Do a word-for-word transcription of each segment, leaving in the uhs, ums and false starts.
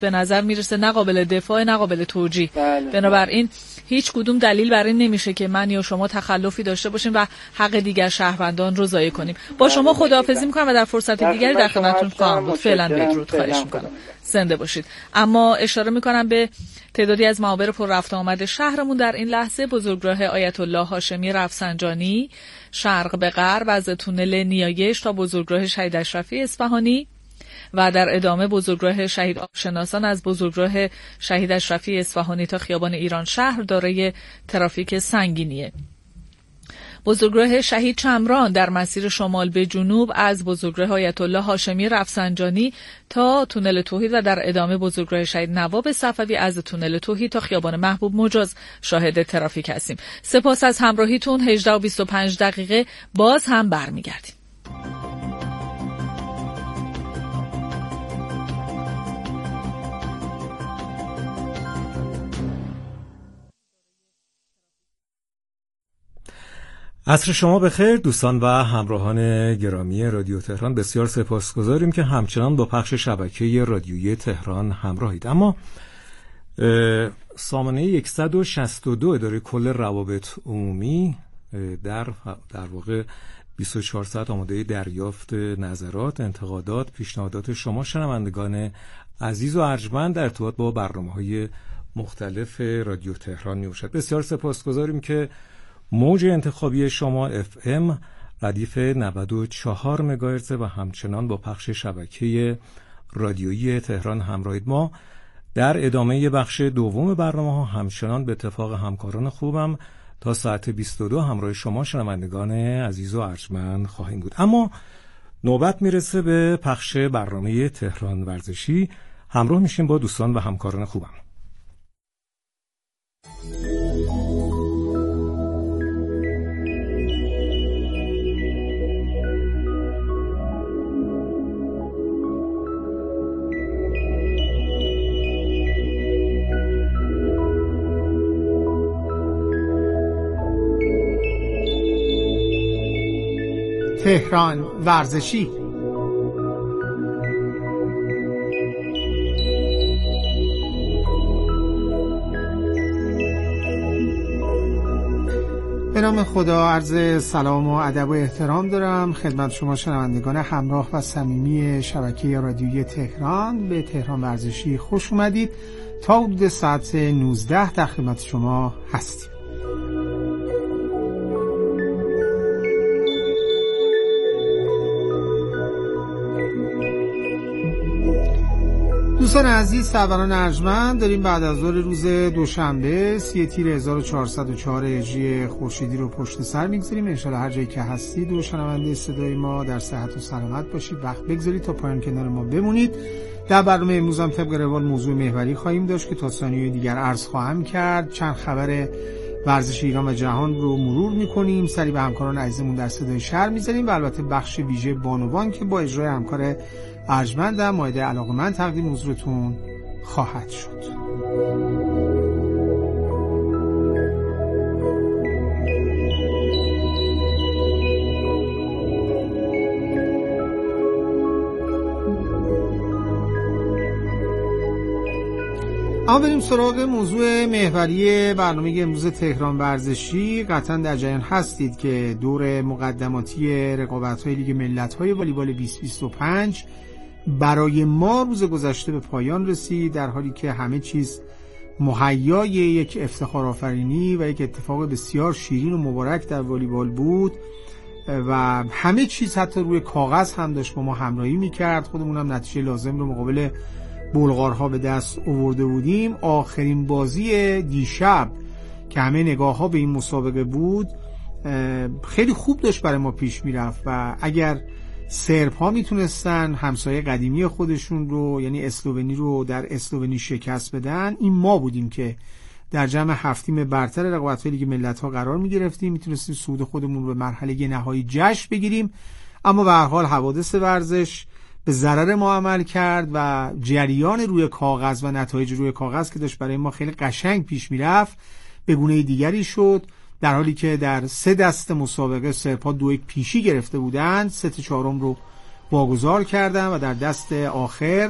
به نظر میرسه نه قابل دفاع نه قابل توجیه. بنابراین هیچ کدوم دلیل بر این نمیشه که من یا شما تخلفی داشته باشیم و حق دیگر شهروندان رو ضایع کنیم. با شما خداحافظی میکنم و در فرصت دیگری در خدمتتون خواهم بود. فعلا بدرود، خواهش میکنم. زنده باشید. اما اشاره میکنم به تعدادی از معابر پر رفت آمد شهرمون در این لحظه: بزرگراه آیت الله هاشمی رفسنجانی شرق به غرب از تونل نیایش تا بزرگراه شهید اشرفی اصفهانی و در ادامه بزرگراه شهید آبشناسان از بزرگراه شهید اشرفی اصفهانی تا خیابان ایران شهر دارای ترافیک سنگینیه. بزرگراه شهید چمران در مسیر شمال به جنوب از بزرگراه آیت الله هاشمی رفسنجانی تا تونل توحید و در ادامه بزرگراه شهید نواب صفوی از تونل توحید تا خیابان محبوب مجاز شاهد ترافیک هستیم. سپاس از همراهیتون. هجده و بیست و پنج دقیقه باز هم برمیگردیم. عصر شما بخیر دوستان و همراهان گرامی رادیو تهران. بسیار سپاسگزاریم که همچنان با پخش شبکه رادیویی تهران همراهید. اما سامانه صد و شصت و دو اداره کل روابط عمومی در در واقع بیست و چهار ساعت آماده دریافت نظرات، انتقادات، پیشنهادات شما شنوندگان عزیز و ارجمند در ارتباط با برنامه‌های مختلف رادیو تهران میباشد. بسیار سپاسگزاریم که موج انتخابی شما اف ام ردیف نود و چهار مگاهرتز و همچنان با پخش شبکه رادیویی تهران همراهید. ما در ادامه بخش دوم برنامه ها همچنان به اتفاق همکاران خوبم تا ساعت بیست و دو همراه شما شنوندگان عزیز و ارجمند خواهیم بود. اما نوبت میرسه به پخش برنامه تهران ورزشی. همراه میشیم با دوستان و همکاران خوبم. تهران ورزشی. به نام خدا عرض سلام و ادب و احترام دارم خدمت شما شنوندگان همراه و صمیمی شبکه رادیویی تهران. به تهران ورزشی خوش اومدید. تا حدود ساعت نوزده در خدمت شما هستیم. دوستان عزیز، سروران ارجمند، داریم بعد از ظهر روز دوشنبه سی تیر هزار و چهارصد و چهار هجری خورشیدی رو پشت سر میگذاریم. انشالله هر جایی که هستید و شنونده صدای ما در صحت و سلامت باشید. وقت بگذارید تا پایان کنار ما بمونید. در برنامه امروز هم طبق روال موضوع محوری خواهیم داشت که تا ثانیه دیگر عرض خواهم کرد. چند خبر ورزش ایران و جهان رو مرور میکنیم، سری به همکاران عزیزمون در صدای شهر میذاریم و البته بخش ویژه بانوان که با اجرای همکار ارجمندم مورد علاقه‌مند تقدیم حضورتون خواهد شد. اما بریم سراغ موضوع محوری برنامه امروز تهران ورزشی. قطعا در جریان هستید که دور مقدماتی رقابت‌های لیگ ملت‌های والیبال بیست بیست و پنج برای ما روز گذشته به پایان رسید، در حالی که همه چیز مهیای یک افتخار آفرینی و یک اتفاق بسیار شیرین و مبارک در والیبال بود و همه چیز حتی روی کاغذ هم داشت با ما همراهی می‌کرد. خودمون هم نتیجه لازم رو مقابل بلغارها به دست آورده بودیم. آخرین بازی دیشب که همه نگاه‌ها به این مسابقه بود خیلی خوب داشت برای ما پیش میرفت و اگر سرب‌ها میتونستن همسایه قدیمی خودشون رو یعنی اسلوونی رو در اسلوونی شکست بدن، این ما بودیم که در جمع هفت تیم برتر رقابت‌های لیگ ملت‌ها قرار می‌گرفتیم، میتونستیم صعود خودمون رو به مرحله نهایی جشن بگیریم. اما به هر حال حوادث ورزش به ضرر ما عمل کرد و جریان روی کاغذ و نتایج روی کاغذ که داشت برای ما خیلی قشنگ پیش میرفت به گونه دیگری شد، در حالی که در سه دست مسابقه سرپا دو یک پیشی گرفته بودند، ست چهارم رو واگذار کردن و در دست آخر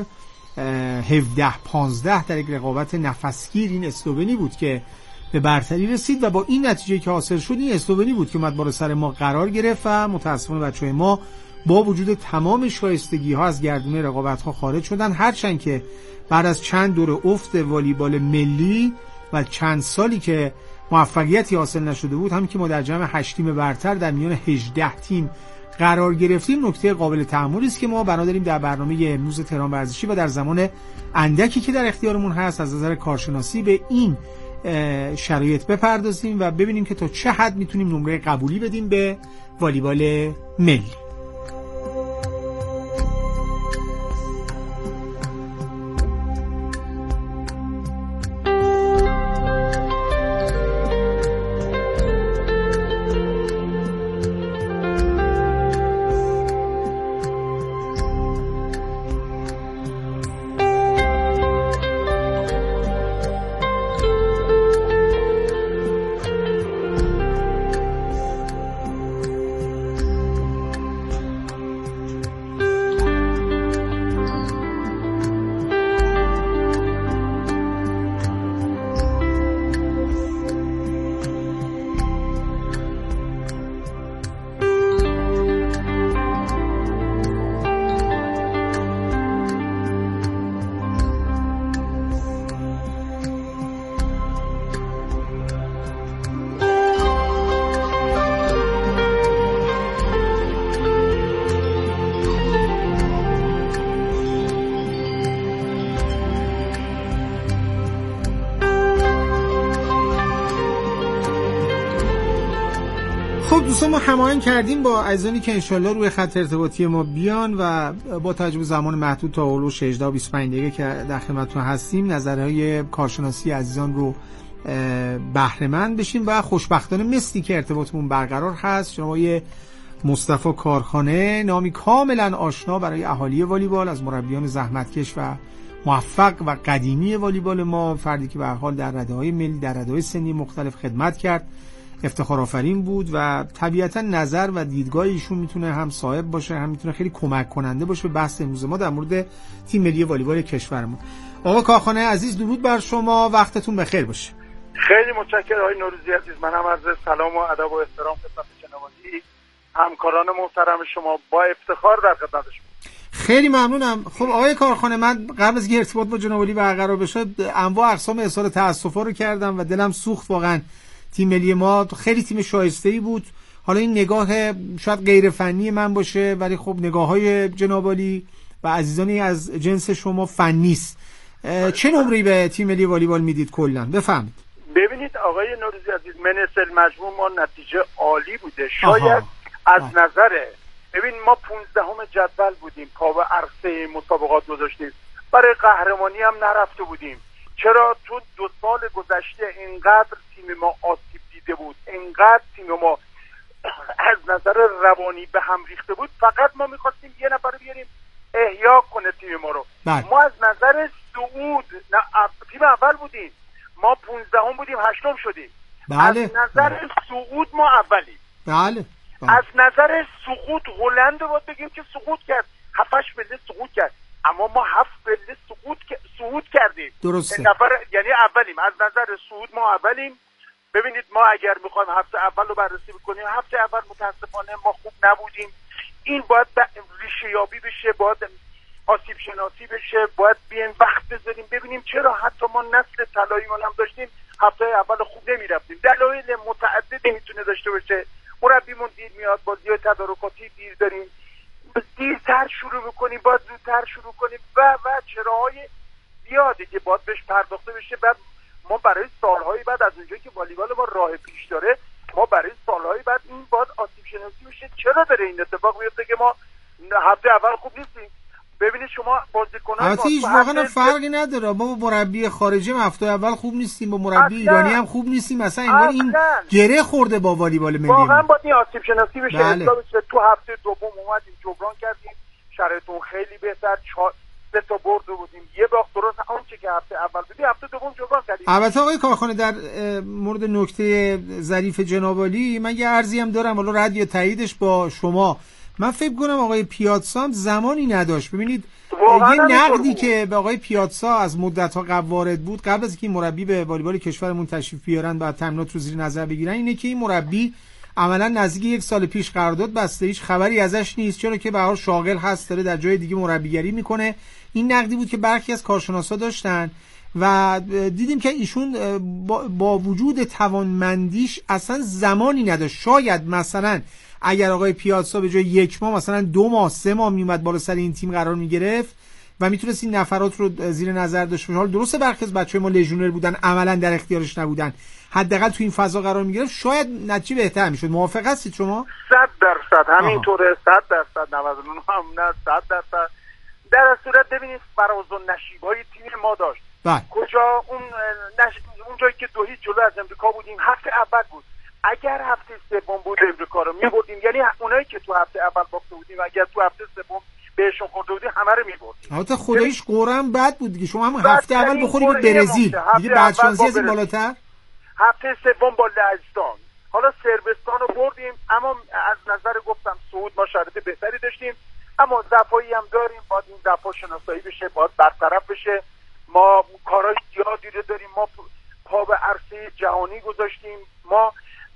هفده پانزده در یک رقابت نفسگیر این اسلوونی بود که به برتری رسید و با این نتیجه که حاصل شد این اسلوونی بود که اومد بالا سر ما قرار گرفت و متاسفانه بچهای ما با وجود تمام شایستگی ها از گردونه رقابت ها خارج شدن، هرچند که بعد از چند دور افت والیبال ملی و چند سالی که موفقیتی حاصل نشده بود، همین که ما در جمع هشت تیم برتر در میان هجده تیم قرار گرفتیم، نکته قابل تأملی است که ما بنا داریم در برنامه امروز تهران ورزشی و در زمان اندکی که در اختیارمون هست از نظر کارشناسی به این شرایط بپردازیم و ببینیم که تا چه حد میتونیم نمره قبولی بدیم به والیبال ملی. خب دوستان، ما هماهنگ کردیم با عزیزانی که انشالله روی خط ارتباطی ما بیان و با توجه به زمان محدود تا هولوش هجده و بیست و پنج دقیقه که در خدمتتون هستیم نظرهای کارشناسی عزیزان رو بهره مند بشیم و خوشبختانه مثلی که ارتباطمون برقرار هست جناب مصطفی کارخانه، نامی کاملا آشنا برای اهالی والیبال، از مربیان زحمتکش و موفق و قدیمی والیبال ما، فردی که به هر حال در رده‌های ملی در رده‌های سنی مختلف خدمت کرد، افتخار آفرین بود و طبیعتا نظر و دیدگاه ایشون میتونه هم صاحب باشه هم میتونه خیلی کمک کننده باشه به بحث امروز ما در مورد تیم ملی والیبال کشورمون. آقا کارخانه عزیز، درود بر شما، وقتتون بخیر باشه. خیلی متشکرم آقای نوروزی عزیز. منم عرض سلام و ادب و احترام خدمت جنابعالی همکاران محترم شما، با افتخار در خدمت شما. خیلی ممنونم. خب آقای کارخانه، من قبل از اینکه ارتباط با جنابعالی برقرار بشه انواع اقسام اظهار تأسفا رو کردم و دلم سوخت. واقعا تیم ملی ما خیلی تیم شایسته‌ای بود. حالا این نگاه شاید غیر فنی من باشه، ولی خب نگاه‌های جنابعالی و عزیزانی از جنس شما فنی است. چه نمره‌ای به تیم ملی والیبال میدید کلاً؟ بفهمید. ببینید آقای نوروزی عزیز، من اصل مجموع ما نتیجه عالی بوده. شاید آها. از آها. نظر ببین ما پونزدهم جدول بودیم، پا به عرصه مسابقات گذاشتیم، برای قهرمانی هم نرفته بودیم. چرا تو دو سال گذشته اینقدر تیم ما آسیب دیده بود، اینقدر تیم ما از نظر روانی به هم ریخته بود، فقط ما میخواستیم یه نفر بیاریم احیا کنه تیم ما رو. بله. ما از نظر صعود تیم اول بودیم، ما پونزدهم بودیم، هشتم شدیم. بله. از نظر بله. صعود ما اولیم. بله. بله. از نظر سقوط هلند باید بگیم که سقوط کرد، هفتش پله سقوط کرد، اما ما هفت پله سقوط صعود کردیم. درسته. نفر یعنی اولیم، از نظر صعود ما اولیم. ببینید ما اگر میخوایم هفته اول رو بررسی بکنیم، هفته اول متاسفانه ما خوب نبودیم. این باید ریشه یابی بشه، باید آسیب شناسی بشه، باید بیایم وقت بذاریم ببینیم چرا حتی ما نسل طلایی هم داشتیم هفته اول خوب نمیرفتیم. دلایل متعددی میتونه داشته باشه. مربیمون دیر میاد، بازی‌های تدارکاتی دیر داریم، دیرتر شروع میکنیم، باید زودتر شروع کنیم و و چراهای زیادی که باید بهش پرداخته بشه. بعد ما برای سالهای بعد از اونجایی که والیبال ما راه پیش داره، ما برای سالهای بعد این باید آسیب شناسی بشه چرا داره این اتفاق میفته که ما هفته اول خوب نیستیم. ببینید شما بازیکنان البته هیچ واقعا فرقی نداره، ما با مربی خارجی هفته اول خوب نیستیم، با مربی ایرانی هم خوب نیستیم، مثلا انگار این گره خورده با والیبال ملی. واقعا باید این آسیب شناسی بشه. بله. تو هفته دوم اومدیم جبران کردیم، شرایطمون خیلی بهتر، سه تا برد بودیم، یه باخت، درست آنچه که هفته اول بودیم هفته دوم جبران کردیم. البته آقای کارخانه در مورد نکته ظریف جناب عالی من یه عرضی هم دارم، حالا رد یا تاییدش با شما. من فکر کنم آقای پیاتسام زمانی نداشت. ببینید یه نقدی که به آقای پیاتسا از مدت‌ها قبل وارد بود قبل از اینکه این مربی به والیبال کشورمون تشریف بیارن و تمرینات رو زیر نظر بگیرن اینه که این مربی عملا نزدیک یک سال پیش قرارداد بسته، هیچ خبری ازش نیست، چرا که به هر حال شاغل هست، داره در جای دیگه مربیگری میکنه. این نقدی بود که برخی از کارشناسا داشتن و دیدیم که ایشون با وجود توانمندیش اصلا زمانی نداشت. شاید مثلا اگر آقای پیاتسا به جای یک ماه مثلا دو ماه سه ماه میومد بالا سر این تیم قرار میگرفت و میتونست این نفرات رو زیر نظر داشت. حال درسته برخی از بچهای ما لژیونر بودن، عملا در اختیارش نبودن، حداقل تو این فضا قرار میگرفت، شاید نتیجه بهتر میشد. موافق هستید شما؟ صد درصد همینطوره. صد درصد نود و نه هم نه صد درصد. در از صورت ببینید فراز و نشیب‌های تیم ما داشت. بله. کجا اون نش... اون جایی که دو هیچ جلو از امریکا بودیم هفته اول بود. اگر هفته سوم بود امریکا رو می‌بردیم، یعنی اونایی که تو هفته اول باخته بودیم اگر تو هفته سوم بهشون خورده بودیم همه رو می‌بردیم. البته خداییش قرعه بد بود دیگه. شما هم هفته اول بخورید به برزیل دیگه، بعد شانسی از این بالاتر. هفته سوم با لهستان، حالا صربستان رو بردیم، اما از نظر گفتم صعود ما شرایط بهتری داشتیم، اما ضعفایی هم داریم، باید این ضعف‌ها شناسایی بشه، باید برطرف بشه. ما کارهای زیادی رو داریم، ما پا به عرصه جهانی گذاشتیم، ما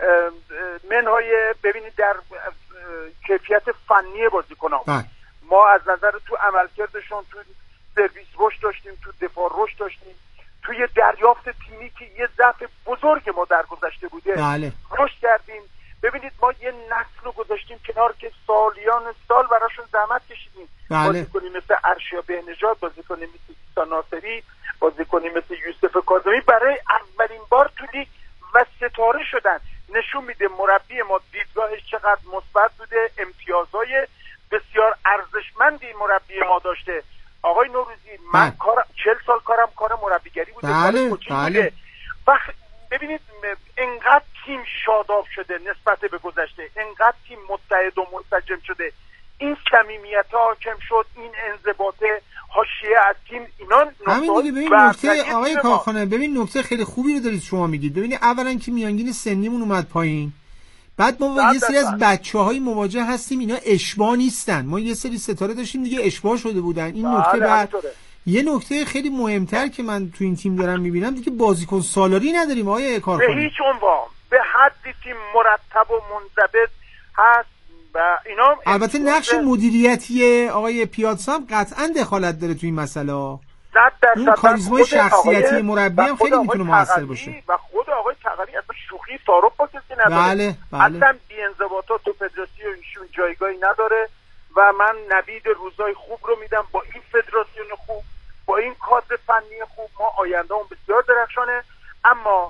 منهای ببینید در کیفیت فنی بازیکنان ما از نظر تو عملکردشون تو سرویس رشد داشتیم، تو دفاع رشد داشتیم، توی دریافت تیمی که یه ضعف بزرگ ما در گذشته بوده بله. رشد کردیم. ببینید ما یه نسل رو گذاشتیم کنار که سالیان سال براشون زحمت کشیدیم. بله. بازیکنی مثل ارشیا بهنژاد، بازیکنی مثل ایسا ناصری، بازیکنی مثل یوسف کاظمی برای اولین بار تو لیگ و ستاره شدن. نشون میده مربی ما دیدگاهش چقدر مثبت بوده، امتیازهای بسیار ارزشمندی مربی ما داشته. آقای نوروزی من بله. کار چهل سال کارم کار مربیگری بوده، بله. کار کوچیک بله. بوده. و ببینید انقدر تیم شاداب شده نسبت به گذشته، انقدر تیم متحد و منسجم شده، این صمیمیت ها حاکم شد، این انضباط حاشیه از تیم، اینا همین دیگه. ببین نکته آقای کارخانه، ببین نکته خیلی خوبی رو دارید شما میگید. ببینید اولا که میانگین سنیمون اومد پایین، بعد ما با یه سری از بچه‌های مواجه هستیم اینا اشباح نیستن. ما یه سری ستاره داشتیم دیگه اشباح شده بودن. این نکته. بعد یه نکته خیلی مهمتر که من تو این تیم دارم میبینم دیگه، بازیکن سالاری نداریم آقای کارخانه. به هیچ عنوان به حدی تیم مرتب و منضبط هست و اینا. البته نقش مدیریتی آقای پیاتسا هم قطعا دخالت داره تو این مسئله. اون کاریزمای شخصیتی مربی هم خیلی میتونه موثر باشه. و خود آقای تقری اصلا شوخی تعارف با کسی نداره. بله بله. اصلا بی‌انضباطات تو فدراسیون ایشون جایگاهی نداره و من نوید روزای خوب رو میدم با این فدراسیون خوب، با این کادر فنی خوب. ما آینده هم بسیار درخشانه، اما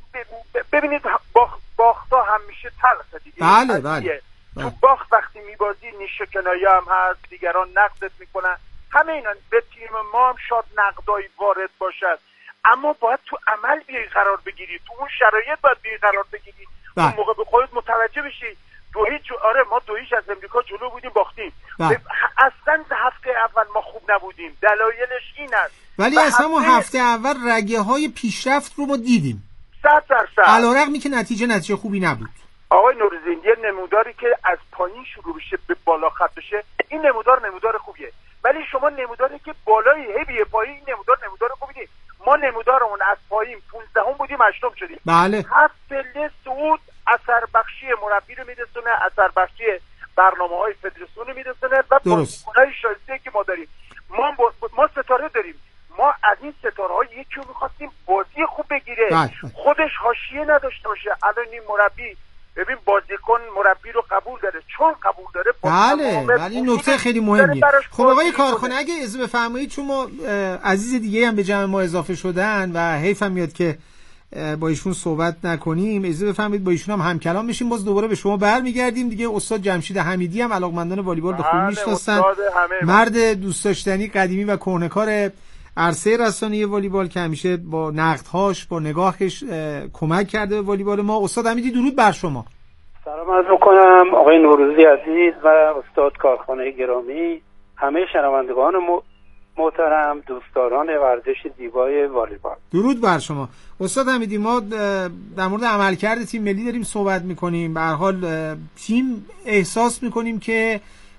ببینید باختا همیشه تلخه دیگه. بله بله. تو باخت وقتی میبازی نیشه کنایه هم هست، دیگران نقدت میکنن، همه اینا. به تیم ما هم شاید نقدایی وارد باشد، اما باید تو عمل بیای قرار بگیری، تو اون شرایط باید بیای قرار بگیری. بله. اون موقع به خودت متوجه بشی دو هیچ. آره ما دو هیچ از امریکا جلو بودیم باختیم. بله. اصلا هفته اول ما خوب نبودیم، دلایلش این است. ولی از همون هفته اول رگه های پیشرفت رو ما دیدیم. صد درصد. علیرغمی که نتیجه نتیجه خوبی نبود. آقای نوروزی یه نموداری که از پایین شروع بشه به بالا خط بشه، این نمودار نمودار خوبیه. ولی شما نموداری که بالایی هی پایین، این نمودار نمودار خوبی نیست. ما نمودارمون از پایین پانزدهم بودیم هشتم شدیم. بله. هفت پله صعود اثر بخشی مربی رو میرسونه، اثر بخشی برنامه‌های فدراسیون رو میرسونه و بازیکن‌های شایسته که ما داریم. ما ما ستاره داریم. ما از این ستاره‌ها یکی رو می‌خواستیم بازی خوب بگیره. بله. خودش حاشیه نداشته باشه. الان این مربی ببین بازیکن مربی رو قبول داره، چون قبول داره. بله ولی این نکته خیلی مهمیه. خب آقای کارخانه اگه اجازه بفرمایید، چون ما عزیز دیگه هم به جمع ما اضافه شدن و حیفم میاد که با ایشون صحبت نکنیم، اجازه بفرمایید با ایشون هم همکلام بشیم. باز دوباره به شما برمیگردیم دیگه. استاد جمشید حمیدی هم علاقمندان والیبال به خوبی میشناسن، مرد دوست داشتنی، قدیمی و کهنه‌کار عرصه رسانه‌ای والیبال که همیشه با نقدهاش، با نگاهش کمک کرده به والیبال ما. استاد حمیدی درود بر شما. سلام عرض می‌کنم آقای نوروزی عزیز و استاد کارخانه گرامی، همه شنوندگان محترم، دوستداران ورزش زیبای والیبال. درود بر شما. استاد حمیدی، ما در مورد عملکرد تیم ملی داریم صحبت می‌کنیم. به هر حال تیم احساس می‌کنیم که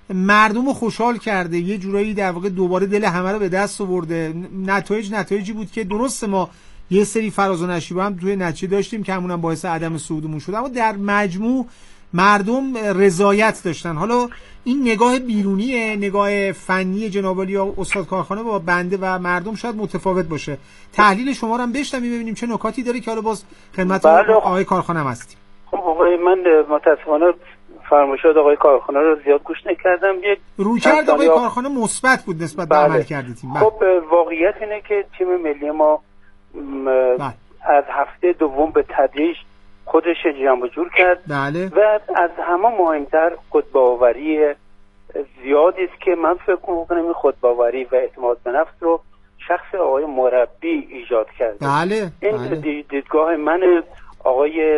مردم رو خوشحال کرده، یه جورایی در واقع دوباره دل همه رو به دست آورده. نتایج نتایجی بود که درسته ما یه سری فراز و نشیب هم توی نتیجه داشتیم که همونم باعث عدم صعودمون شد، اما در مجموع مردم رضایت داشتن. حالا این نگاه بیرونی، نگاه فنی جناب عالی یا استاد کارخانه با بنده و مردم شاید متفاوت باشه. تحلیل شما رو هم بشنویم ببینیم چه نکاتی داره که حالا باز خدمت آقای کارخانه هم هستیم. خب آقای من متاسفانه فرمایشات آقای کارخانه رو زیاد گوش نکردم. یک رویکرد آقای کارخانه مثبت بود نسبت به عمل کرده تیم. خب واقعیت اینه که تیم ملی ما بله. از هفته دوم به تدریج خودش جمع جور کرد بله. و از همه مهمتر خودباوری زیادی است که من فکر می‌کنم این خودباوری و اعتماد به نفس رو شخص آقای مربی ایجاد کرده. بله. این بله. دیدگاه من. آقای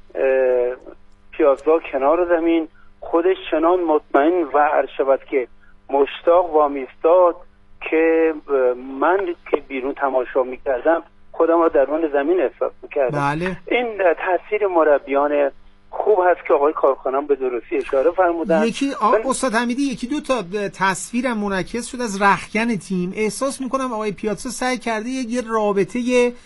پیازا کنار زمین خودش چنان مطمئن و عرشبت که مشتاق وامیستاد که من که بیرون تماشا میکردم خودم رو درون زمین احساس میکردم. بله. این تاثیر مربیان خوب هست که آقای کارخانه به درستی اشاره فرمودن. یکی آقای من... استاد حمیدی یکی دو تا تصویرم منعکس شد از رختکن تیم. احساس میکنم آقای پیازا سعی کرده یه رابطه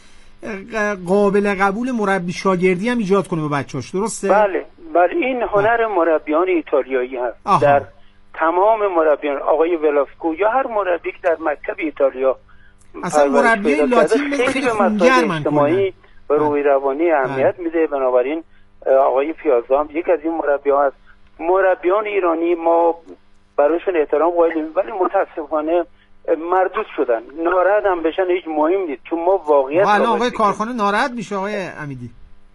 قابل قبول مربی شاگردی هم ایجاد کنه با بچه‌اش، درسته؟ بله بله این هنر مربیان ایتالیایی هست. آها. در تمام مربیان آقای ولاسکو یا هر مربی که در مکتب ایتالیا اصلا مربی لاتین خیلی به مسائل اجتماعی و روحی روانی اهمیت میده. بنابراین آقای پیازا هم یک از این مربیان هست. مربیان ایرانی ما براشون احترام قائلیم ولی متاسفانه مردود شدن. ناراحت هم بشن هیچ مهم نیست چون ما واقعیت الان آقای کارخانه ناراحت میشه آقای امیدی.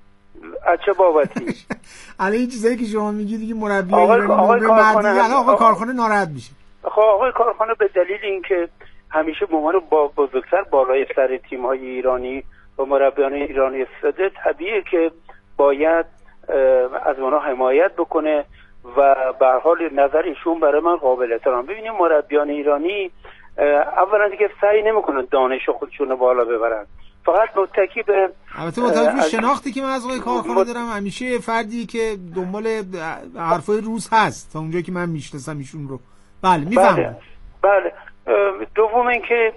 از چه بابتی؟ الان این چیزایی که شما میگید دیگه مربی آقای آقای کارخانه الان آقای کارخانه ناراحت میشه. خب آقای کارخانه به دلیل اینکه همیشه به عنوان با بزرگتر بالای سر تیم‌های ایرانی و مربیان ایرانی استفاده طبیعیه که باید از اونها حمایت بکنه و به هر حال نظر ایشون برای من قابل احترام. ببینید مربیان ایرانی اولا دیگه سعی نمیکنن دانش خودشون رو بالا ببرن، فقط متکی به البته با توجه به شناختی که من از آقای کارخانه مت... دارم همیشه فردی که دنبال حرفای روز هست تا اونجایی که من میشناسم ایشون رو. بله میفهمم. بله, بله. دوم اینکه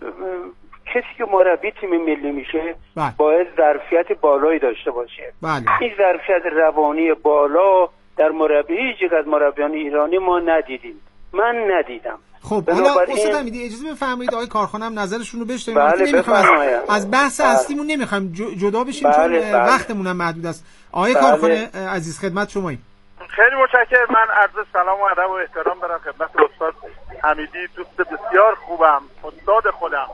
کسی که مربی تیم ملی میشه بله. باید ظرفیت بالایی داشته باشه. بله. این ظرفیت روانی بالا در مربی هیچ از مربیان ایرانی ما ندیدیم. من ندیدم. خب حالا استاد حمیدی اجازه بفرمایید آقای کارخانه هم نظرشون رو بشنویم. بله نمیخوایم از بحث اصلیمون نمیخوایم جدا بشیم بله. چون بله. وقتمون هم محدود است. آقای بله. کارخانه عزیز خدمت شماییم. خیلی متشکرم. من عرض سلام و ادب و احترام دارم خدمت استاد حمیدی، دوست بسیار خوبم، استاد خودم.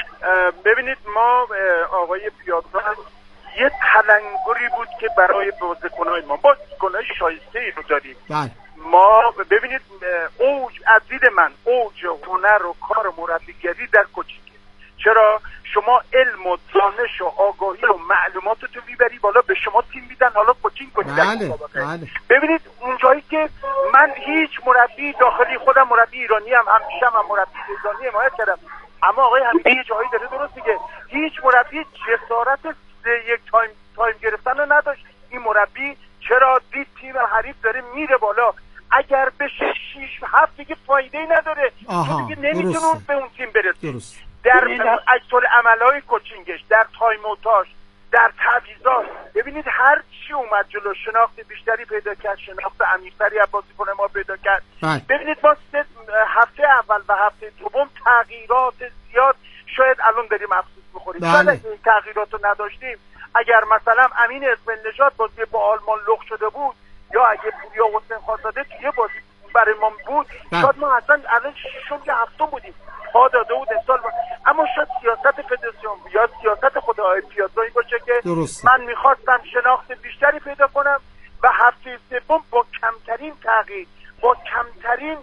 ببینید ما آقای پیازا یه تلنگری بود که برای بازیکن‌های ما بازیکن‌های شایسته‌ای رو داریم. بله. ما ببینید اوج از دید من اوج هنر و کار مربیگری در کوچیک. چرا شما علم و دانش و آگاهی و معلومات تو میبری بالا، به شما تیم میدن حالا کوچینگ کنید. بله. بله. ببینید اونجایی که من هیچ مربی داخلی خودم مربی ایرانی هم همیشه هم مربی ایرانی حمایت کردم، اما آقای حمیدی یه جایی داره درست میگه، هیچ مربی جسارت یک تایم تایم گرفتن رو نداشت. این مربی چرا دید تیم حریف داره میره بالا، اگر بشه شیش هفت دیگه فایده‌ای نداره چون دیگه نمیتونه به اون تیم برسه. در اکثر عملهای کوچینگش، در تایم اوتاش، در تعویضات، ببینید هر چی اومد جلو شناخت بیشتری پیدا کرد، شناخت عمیق‌تری از بازیکن ما پیدا کرد. بله. ببینید ما هفته اول و هفته دوم تغییرات زیاد شاید الان داریم افسوس می‌خوریم. بله. شاید این تغییرات رو نداشتیم، اگر مثلا امین اسماعیل نژاد بازی با آلمان لخت شده بود یا اگه پوریا حسین خانزاده توی بازی برای ما بود شاید ما اصلا الان ششم یا هفتم بودیم، پا داده بود امسال. اما شاید سیاست فدراسیون یا سیاست خود آقای پیازایی باشه که درست. من میخواستم شناخت بیشتری پیدا کنم و هفته سوم با کمترین تغییر، با کمترین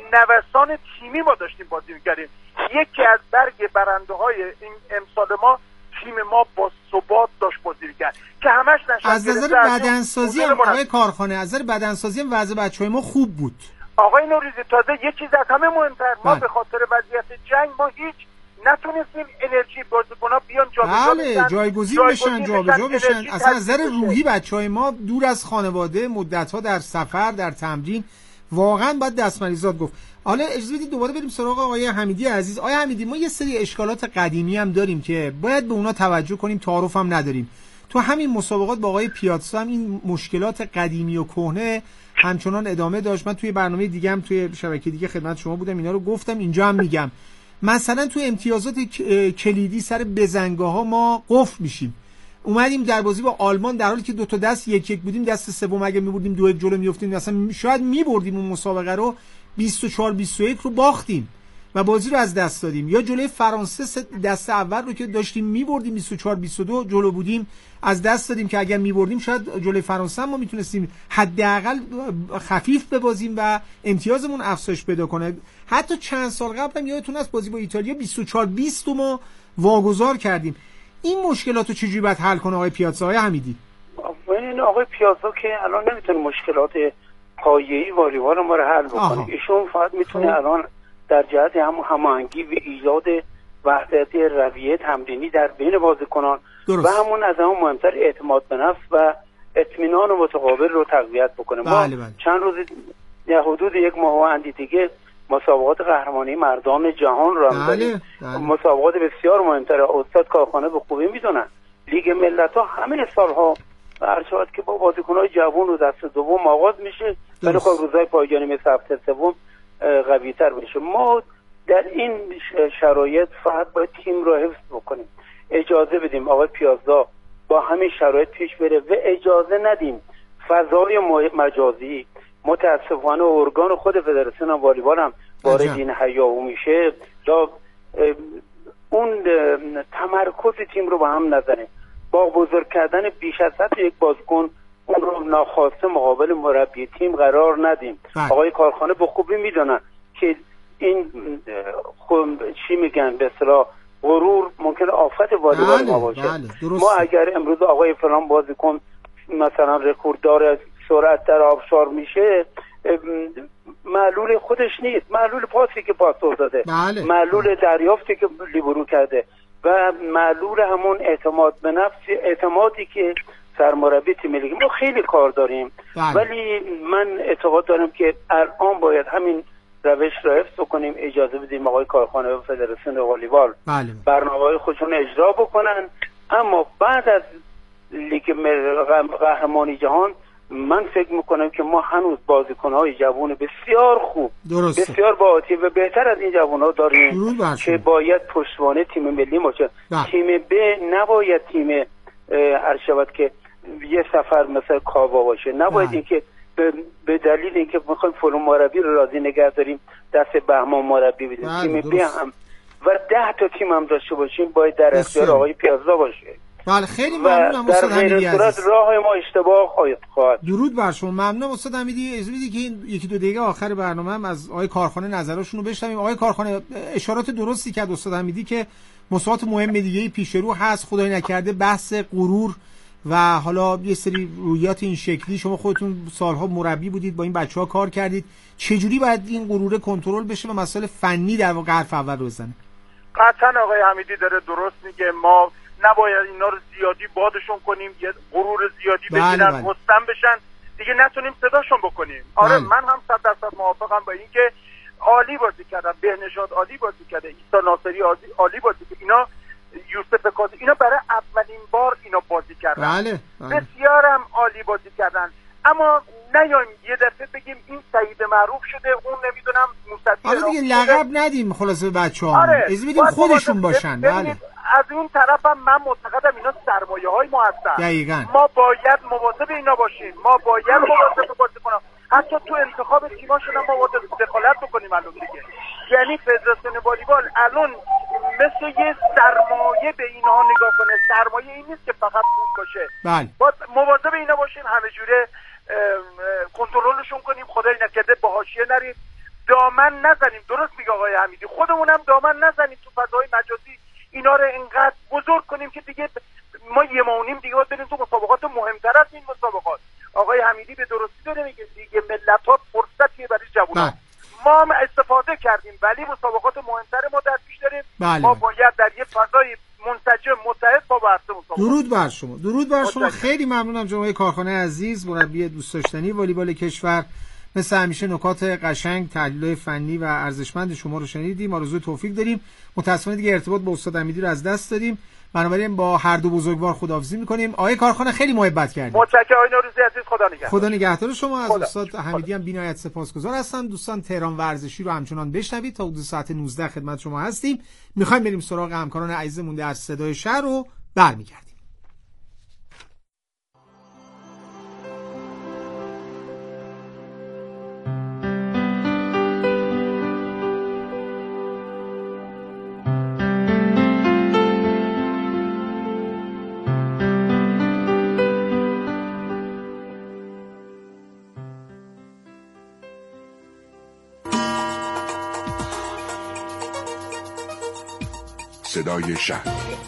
نوسان تیمی ما داشتیم بازی میکردیم. یکی از برگ برنده های این امسال ما تیم ما با ثبات داشت بازی می‌کرد که همش نشد. از نظر بدنسازی هم آقای کارخانه از نظر بدنسازی هم وضع بچه‌های ما خوب بود. آقای نوریزی تازه یه چیز از همه مهمتر، ما به خاطر وضعیت جنگ ما هیچ نتونستیم انرژی بازیکن‌ها بیان جابجا بله بشن، جایگزین بشن، جابجا بشن. اصلا از نظر روحی بچه‌های ما دور از خانواده، مدت‌ها در سفر، در تمرین واقعا باید دستمریزاد گفت. حالا اجازه بدید دوباره بریم سراغ آقای حمیدی عزیز. آقای حمیدی، ما یه سری اشکالات قدیمی هم داریم که باید به اونا توجه کنیم، تعارف هم نداریم. تو همین مسابقات با آقای پیاتسا هم این مشکلات قدیمی و کهنه همچنان ادامه داشت. من توی برنامه دیگه هم توی شبکه دیگه خدمت شما بودم، اینا رو گفتم، اینجا هم میگم. مثلا توی امتیازات کلیدی سر بزنگاه‌ها ما قفل میشیم. اومدیم در بازی با آلمان در حالی که دو تا دست یک یک بودیم، دست سوم اگه می‌بردیم دو یک جلو میافتیم، مثلا شاید می‌بردیم اون مسابقه رو، بیست و چهار بیست و یک رو باختیم و بازی رو از دست دادیم. یا جلوی فرانسه دست اول رو که داشتیم می‌بردیم بیست و چهار بیست و دو جلو بودیم، از دست دادیم که اگر می‌بردیم شاید جلوی فرانسه ما میتونستیم حداقل خفیف ببازیم و امتیازمون افزایش پیدا کنه. حتی چند سال قبل هم یادتون هست بازی با ایتالیا بیست و چهار بیست رو ما واگذار کردیم. این مشکلات رو چجوری باید حل کنه آقای پیاتسا؟ آقای حمیدی. این آقای پیاتسا که الان نمیتونه مشکلات پایه‌ای والیبال ما رو حل بکنه. ایشون فقط میتونه الان در جهت هم هماهنگی و ایجاد وحدت رویه تمرینی در بین بازیکنان و همون از همون مهمتر اعتماد به نفس و اطمینان متقابل رو تقویت بکنه. ما بله بله. چند روز یا حدود یک ماه و اندی دیگه مسابقات قهرمانی مردان جهان رو هم داریم. بله. مسابقات بسیار مهمتر، استاد کارخانه به خوبی میدونن. لیگ ملت‌ها همین سالها هر شود که با بازیکن‌های جوان رو دست دوم آغاز میشه، ولی خب روزهای پایانی مثل هفته سوم قوی‌تر میشه. ما در این شرایط فقط باید تیم رو حفظ بکنیم، اجازه بدیم آقای پیازا با همین شرایط پیش بره و اجازه ندیم فضای مجازی متاسفانه ارگان خود فدراسیون والیبال هم وارد این هیاهو میشه تا اون تمرکز تیم رو با هم نزنه. با بزرگ کردن بیش از حد یک بازیکن اون رو ناخواسته مقابل مربی تیم قرار ندیم. بله. آقای کارخانه به خوبی میدونن که این چی میگن به اصطلاح غرور ممکن آفت والیبال بله. ما باشه. بله. ما اگر امروز آقای فلان بازیکن مثلا رکورددار سرعت در آبشار میشه، معلول خودش نیست، معلول پاسی که پاس داده، بله. معلول دریافتی که لیبرو کرده و معلول همون اعتماد به نفس، اعتمادی که سرمربی تیم ملی. ما خیلی کار داریم بله. ولی من اعتقاد دارم که الان باید همین روش را حفظ کنیم، اجازه بدیم آقای کارخانه و فدراسیون والیبال بله. برنامه‌های خودشون اجرا بکنن، اما بعد از لیگ قهرمانی جهان من فکر میکنم که ما هنوز بازیکن‌های جوان بسیار خوب درسته. بسیار باعثی و بهتر از این جوان‌ها داریم که باید پشتوانه تیم ملی باشه. تیم ب نباید تیم هر شود که یه سفر مثل کاوا باشه، نباید اینکه به دلیل اینکه میخوایم فلان مربی رو راضی نگه داریم دست بهمان مربی بدیم. تیم ب هم و ده تا تیم هم داشته باشیم باید در اختیار آقای پیازا باشه. بله خیلی ممنونم استاد حمیدی عزیز. راه ما اشتباه خواهد خواهد. درود بر شما. ممنونم استاد حمیدی. اجازه بدید که این یکی دو دقیقه آخر برنامه هم از آقای کارخانه نظرشون رو بشنویم. آقای کارخانه اشارات درستی کرد استاد حمیدی که مسابقات مهم دیگه پیش رو هست، خدای نکرده بحث غرور و حالا یه سری رویات این شکلی. شما خودتون سالها مربی بودید، با این بچه‌ها کار کردید، چه جوری باید این غرور کنترل بشه و مسائل فنی در واقع حرف اول رو بزنه؟ قطعا آقای حمیدی داره درست میگه. ما نباید اینا رو زیادی بادشون کنیم، یه غرور زیادی بگیرن، مستم بشن، دیگه نتونیم صداشون بکنیم. آره بله. من هم صد درصد موافقم با این که عالی بازی کردن، بهنشاد عالی بازی کرده، عیسی ناصری عالی بازی کرده، اینا یوسف کاظمی، اینا برای اولین بار اینا بازی کردن. بله. بله. بسیارم عالی بازی کردن. اما نیایم یه دفعه بگیم این سعید معروف شده، اون نمیدونم موسوی. آره دیگه لقب ندیم خلاصه بچه‌ها. آره. از بدیم خودشون باشن. بله. از اون طرف هم من معتقدم اینا سرمایه‌های ما هستن. دقیقاً. ما باید مواظب اینا باشیم. ما باید مواظب باشیم کنیم. حتی تو انتخاب تیماشون هم ما باید دخالت بکنیم الان دیگه. یعنی فدراسیون والیبال الان مثل یه سرمایه به اینها نگاه کنه. سرمایه این نیست که فقط پول باشه. بله. باید مواظب اینا باشیم، همه جوره کنترلشون کنیم، خدای نکرده به حاشیه نریم، دامن نزنیم. درست میگه آقای حمیدی، خودمونم دامن نزنیم تو فضای مجازی، اینا رو اینقدر بزرگ کنیم که دیگه ما یه ماه و نیم دیگه بریم تو مسابقات مهمتر از این مسابقات. آقای حمیدی به درستی داره میگه دیگه ملت‌ها فرصتیه برای جوانان. ما هم استفاده کردیم ولی مسابقات مهمتر ما در پیش داریم. بله. ما باید در یه فضای منسجم متحد با برسه مسابقات. درود بر شما. درود بر شما. خیلی ممنونم جناب کارخانه عزیز، مربی دوست داشتنی والیبال کشور. مثل همیشه نکات قشنگ، تحلیل فنی و ارزشمند شما رو شنیدیم. آرزوی توفیق داریم. متاسفانه دیگه ارتباط با استاد امیدی رو از دست دادیم. بنابراین با هر دو بزرگوار خداحافظی می‌کنیم. آقای کارخانه خیلی محبت کردید. متشکرم آقای نوروزی عزیز. خدا نگهدار. خدا نگهدار شما. از خدا. استاد حمیدی هم بی‌نهایت سپاسگزار هستم. دوستان تهران ورزشی رو همچنان بشنوید تا حدود ساعت نوزده خدمت شما هستیم. می‌خوایم بریم سراغ همکاران عزیزمون در صدای شهر رو برمیگردیم. صدای شهر.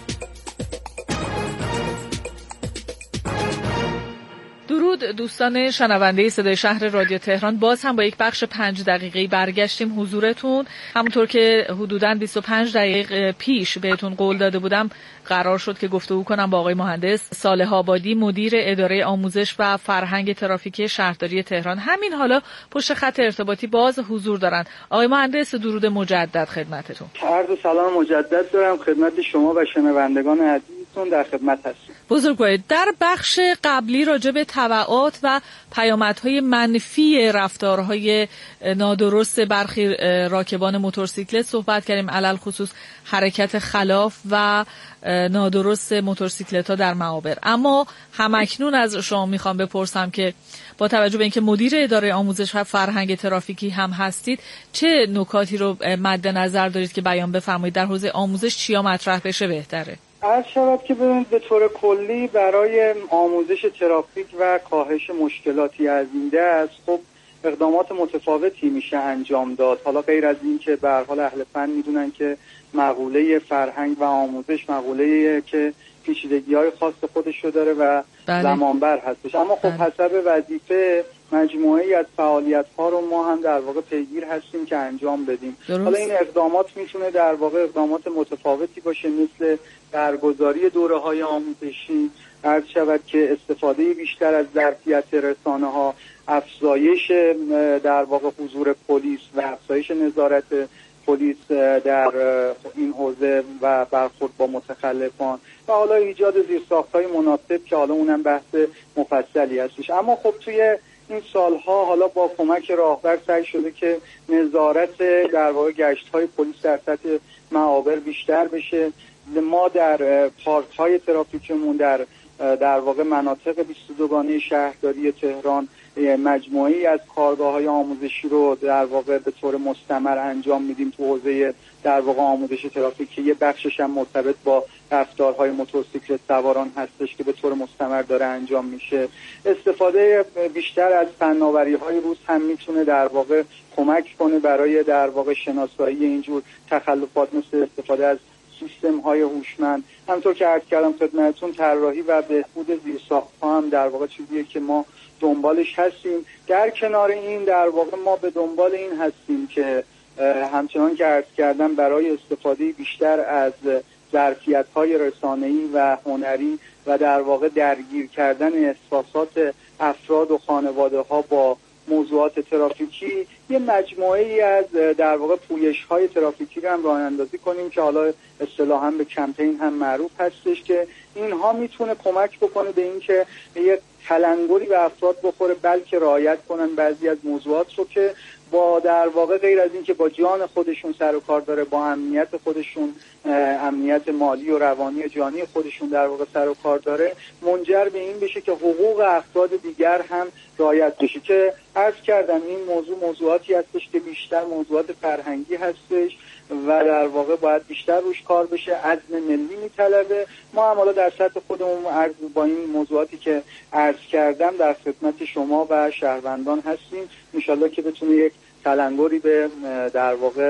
درود دوستان شنونده صدای شهر رادیو تهران. باز هم با یک بخش پنج دقیقه‌ای برگشتیم حضورتون. همونطور که حدوداً بیست و پنج دقیقه پیش بهتون قول داده بودم قرار شد که گفتگو کنم با آقای مهندس صالح آبادی، مدیر اداره آموزش و فرهنگ ترافیکی شهرداری تهران. همین حالا پشت خط ارتباطی باز حضور دارن. آقای مهندس درود مجدد خدمتتون. عرض سلام مجدد دارم خدمت شما و شنوندگان عزیزتون، در خدمت هستم. بزرگوار، در بخش قبلی راجع به تبعات و پیامدهای منفی رفتارهای نادرست برخی راکبان موتورسیکلت صحبت کردیم، علل خصوص حرکت خلاف و نادرست موتورسیکلت ها در معابر. اما همکنون از شما میخوام بپرسم که با توجه به اینکه مدیر اداره آموزش و فرهنگ ترافیکی هم هستید، چه نکاتی رو مد نظر دارید که بیان بفرمایید در حوزه آموزش چیا مطرح بشه بهتره؟ عرض شود که ببینید به طور کلی برای آموزش ترافیک و کاهش مشکلاتی از این دست خب اقدامات متفاوتی میشه انجام داد. حالا غیر از این که به هر حال اهل فن میدونن که مقوله فرهنگ و آموزش مقوله‌ایه که پیچیدگی‌های خاص خودش رو داره و بله. زمانبر هستش، اما خب بله. حسب وظیفه مجموعه‌ای از فعالیت‌ها رو ما هم در واقع پیگیر هستیم که انجام بدیم. درست. حالا این اقدامات میتونه در واقع اقدامات متفاوتی باشه، مثل برگزاری دوره‌های آموزشی، عرض شود که استفاده بیشتر از ظرفیت رسانه‌ها، افزایش در واقع حضور پلیس و افزایش نظارت پلیس در این حوزه و برخورد با متخلفان و حالا ایجاد زیرساخت‌های مناسب که حالا اونم بحث مفصلی هستش. اما خب توی این سالها حالا با کمک راهبر سعی شده که نظارت در واقع گشت‌های پلیس در سطح معابر بیشتر بشه. ما در پارک‌های ترافیکیمون در در واقع مناطق بیست و دوگانه شهرداری تهران مجموعه‌ای از کارگاه‌های آموزشی رو در واقع به طور مستمر انجام میدیم تو حوزه در واقع آموزش ترافیکی. یه بخشش هم مرتبط با رفتارهای موتورسیکلت سواران هستش که به طور مستمر داره انجام میشه. استفاده بیشتر از فناوری‌های روز هم میتونه در واقع کمک کنه برای در واقع شناسایی اینجور تخلفات، مثل استفاده از سیستم‌های هوشمند. همونطور که عرض کردم خدمتتون، طراحی و بهبود زیرساخت‌ها هم در واقع چیزیه که ما دنبالش هستیم. در کنار این در واقع ما به دنبال این هستیم که همچنان که عرض کردم برای استفاده بیشتر از ظرفیت‌های رسانه‌ای و هنری و در واقع درگیر کردن احساسات افراد و خانواده‌ها با موضوعات ترافیکی، یه مجموعه‌ای از در واقع پویش‌های ترافیکی رو هم راه اندازی کنیم که حالا اصطلاحاً به کمپین هم معروف هستش، که اینها میتونه کمک بکنه به این که یه تلنگری به افراد بخوره، بلکه رعایت کنن بعضی از موضوعات رو که با در واقع غیر از این که با جان خودشون سر و کار داره، با امنیت خودشون، امنیت مالی و روانی جانی خودشون در واقع سر و کار داره، منجر به این بشه که حقوق افراد دیگر هم رعایت بشه. که عرض کردم این موضوع موضوعاتی هستش که بیشتر موضوعات فرهنگی هستش و در واقع باید بیشتر روش کار بشه، عزم ملی میطلبه. ما هم حالا در سطح خودمون عرض با این موضوعاتی که عرض کردم در خدمت شما و شهروندان هستیم. انشالله که بتونه یک تلنگری به در واقع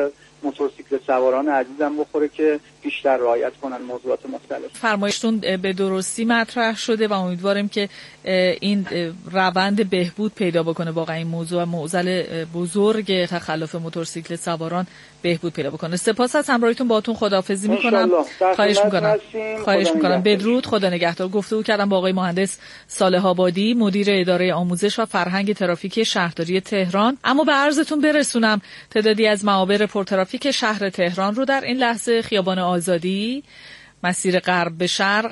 موتورسیکلت سواران عزیزم بخوره که بیشتر رعایت کنن موضوعات مختلف. فرمایشتون به درستی مطرح شده و امیدواریم که این روند بهبود پیدا بکنه. واقعا این موضوع معضل بزرگ تخلف موتورسیکلت سواران بهبود پیدا بکنه. سپاس از همراهیتون، باهاتون خداحافظی میکنم. خواهش میکنم. خواهش میکنم. بدرود، خدا نگهدار. گفتگو کردم با آقای مهندس صالح آبادی، مدیر اداره آموزش و فرهنگ ترافیکی شهرداری تهران. اما به عرضتون برسونم تعدادی از معابر پرترافیک شهر تهران رو در این لحظه خیابان آزادی، مسیر غرب به شرق،